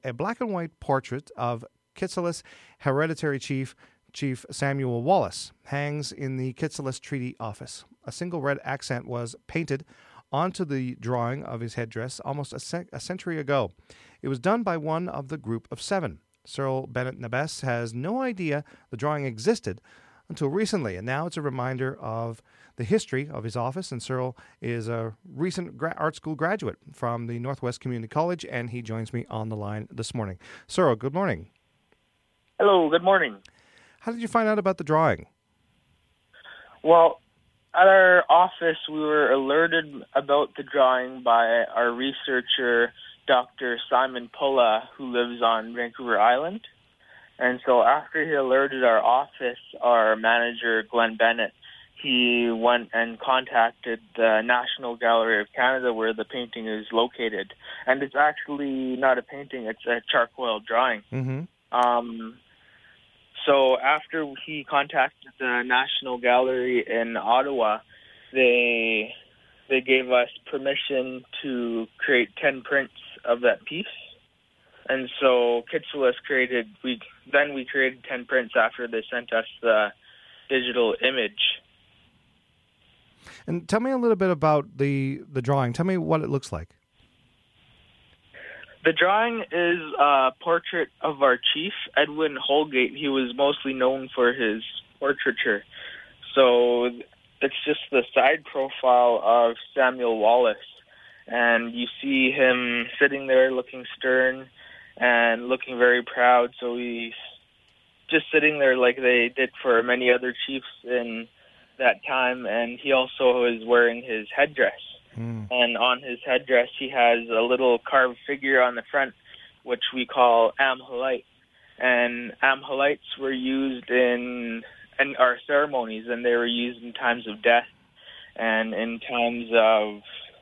a black and white portrait of Kitsilus hereditary Chief Samuel Wallace, hangs in the Kitsilus Treaty Office. A single red accent was painted onto the drawing of his headdress almost a century ago. It was done by one of the group of 7. Cyril Bennett Nabes has no idea the drawing existed until recently, and now it's a reminder of the history of his office. And Cyril is a recent art school graduate from the Northwest Community College, and he joins me on the line this morning. Cyril, good morning. Hello, good morning. How did you find out about the drawing? Well, at our office, we were alerted about the drawing by our researcher, Dr. Simon Pulla, who lives on Vancouver Island. And so after he alerted our office, our manager, Glenn Bennett, he went and contacted the National Gallery of Canada where the painting is located. And it's actually not a painting, it's a charcoal drawing. Mm-hmm. So after he contacted the National Gallery in Ottawa, they gave us permission to create 10 prints of that piece. And so Kitsilus created 10 prints after they sent us the digital image. And tell me a little bit about the drawing. Tell me what it looks like. The drawing is a portrait of our chief, Edwin Holgate. He was mostly known for his portraiture. So it's just the side profile of Samuel Wallace. And you see him sitting there looking stern and looking very proud. So he's just sitting there like they did for many other chiefs in that time. And he also is wearing his headdress. And on his headdress, he has a little carved figure on the front, which we call amhalite. And amhalites were used in our ceremonies, and they were used in times of death and in times of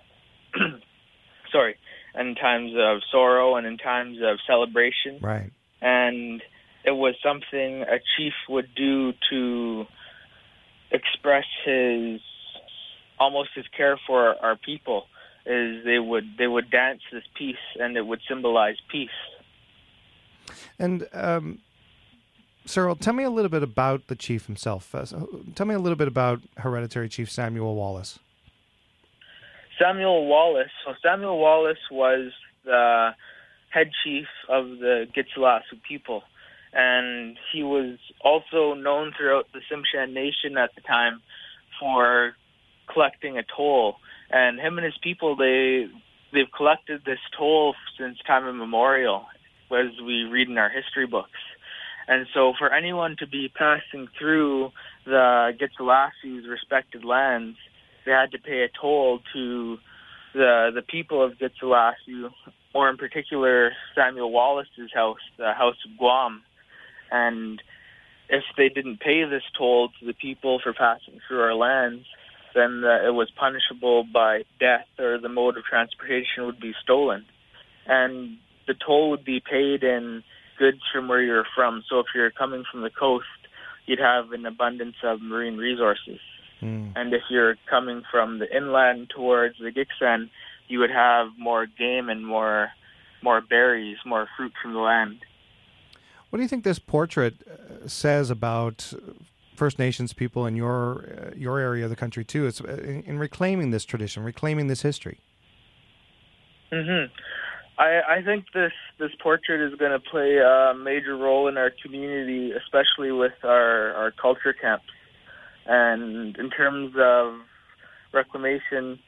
sorrow and in times of celebration. Right. And it was something a chief would do to express his care for our people. Is they would dance this piece, and it would symbolize peace. And Cyril, tell me a little bit about the chief himself. Tell me a little bit about hereditary Chief Samuel Wallace. Samuel Wallace was the head chief of the Gitsilasu people, and he was also known throughout the Tsimshian Nation at the time for collecting a toll. And him and his people, they've collected this toll since time immemorial, as we read in our history books. And so for anyone to be passing through the Gitsilasu's respected lands, they had to pay a toll to the people of Gitsilasu, or in particular Samuel Wallace's house, the House of Guam. And if they didn't pay this toll to the people for passing through our lands, then it was punishable by death, or the mode of transportation would be stolen. And the toll would be paid in goods from where you're from. So if you're coming from the coast, you'd have an abundance of marine resources. And if you're coming from the inland towards the Gitxsan, you would have more game and more berries, more fruit from the land. What do you think this portrait says about First Nations people in your area of the country too? It's in reclaiming this tradition, reclaiming this history. I think this portrait is going to play a major role in our community, especially with our culture camps. And in terms of reclaiming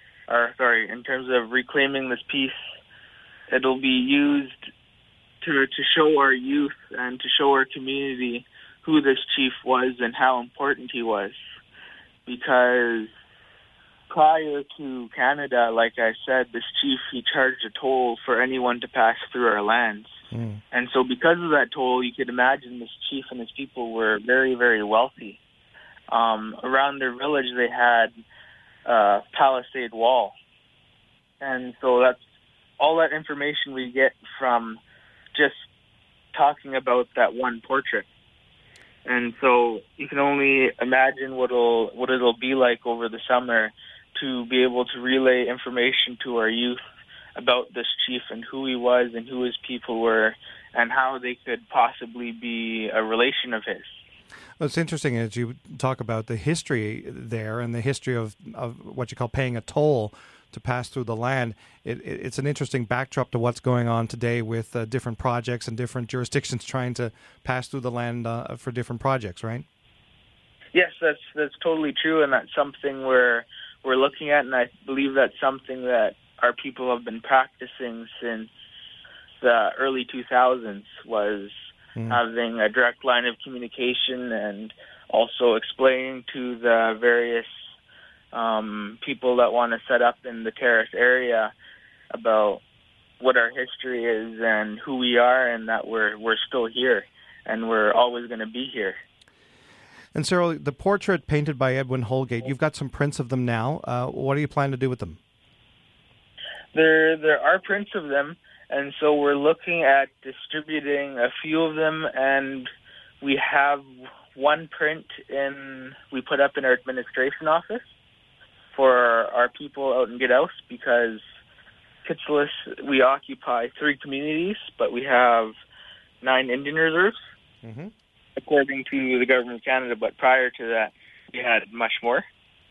this piece, it'll be used to show our youth and to show our community who this chief was and how important he was. Because prior to Canada, like I said, this chief, he charged a toll for anyone to pass through our lands. And so because of that toll, you could imagine this chief and his people were very, very wealthy. Around their village, they had a palisade wall. And so that's all that information we get from just talking about that one portrait. And so you can only imagine what it'll be like over the summer to be able to relay information to our youth about this chief and who he was and who his people were and how they could possibly be a relation of his. Well, it's interesting as you talk about the history there and the history of what you call paying a toll to pass through the land. It's an interesting backdrop to what's going on today with different projects and different jurisdictions trying to pass through the land for different projects, right? Yes, that's totally true, and that's something we're looking at, and I believe that's something that our people have been practicing since the early 2000s, was having a direct line of communication and also explaining to the various people that want to set up in the Terrace area about what our history is and who we are, and that we're still here and we're always going to be here. And Cyril, the portrait painted by Edwin Holgate, you've got some prints of them now. What do you plan to do with them? There are prints of them, and so we're looking at distributing a few of them, and we have one print we put up in our administration office for our people out in Gidhouse, because Kitsilus, we occupy 3 communities, but we have 9 Indian reserves, according to the Government of Canada, but prior to that, we had much more.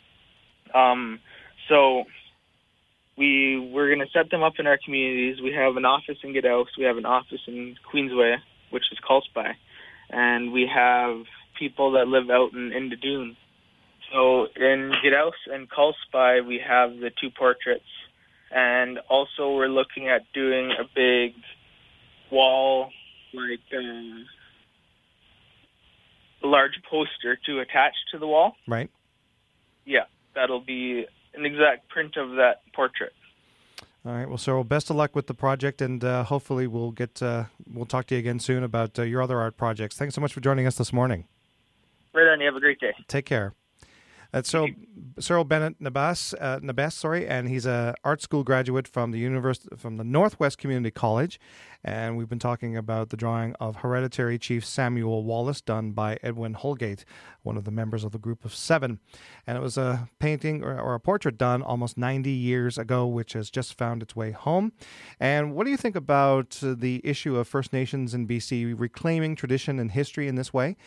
So we're going to set them up in our communities. We have an office in Gidhouse, we have an office in Queensway, which is Culspy, and we have people that live out in Indadoon. So in Gidhouse and Culspy, we have the 2 portraits, and also we're looking at doing a big wall, like a large poster to attach to the wall. Right. Yeah, that'll be an exact print of that portrait. All right. Well, Cyril, best of luck with the project, and hopefully we'll talk to you again soon about your other art projects. Thanks so much for joining us this morning. Right on. You have a great day. Take care. Cyril Bennett Nabas, and he's a art school graduate from the Northwest Community College, and we've been talking about the drawing of Hereditary Chief Samuel Wallace done by Edwin Holgate, one of the members of the Group of 7, and it was a painting or a portrait done almost 90 years ago, which has just found its way home. And what do you think about the issue of First Nations in BC reclaiming tradition and history in this way?